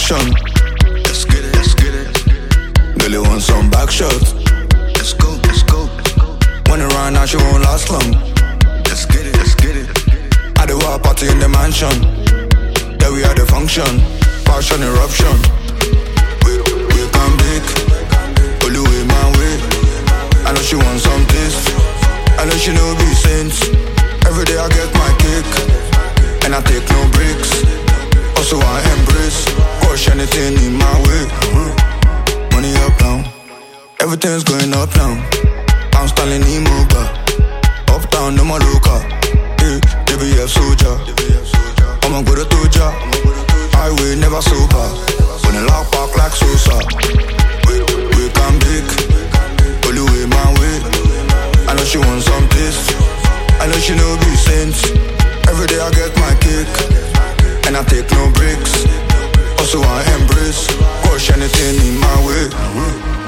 action. Let's get it, let's get it. Girl, you want some back shots? Let's go, let's go, let's go. When it run out, she won't last long. Let's get it, let's get it. At the wild party in the mansion, yeah, we had the function. Passion eruption. We come big, only way my way. I know she wants some taste, I know she know be saints. Every day I get my cake, and I take no breaks. Also I embrace, push anything in my way. Money up now, everything's going up now. I'm Stanley Moga, uptown no more local. Hey, DBF soldier, I'ma go to Toja. Highway never sober, when the lock park like Sosa. We come big, only way my way. I know she wants some taste, I know she know be saints. Every day I get my cake, and I take no breaks. Also I embrace, push anything in my way.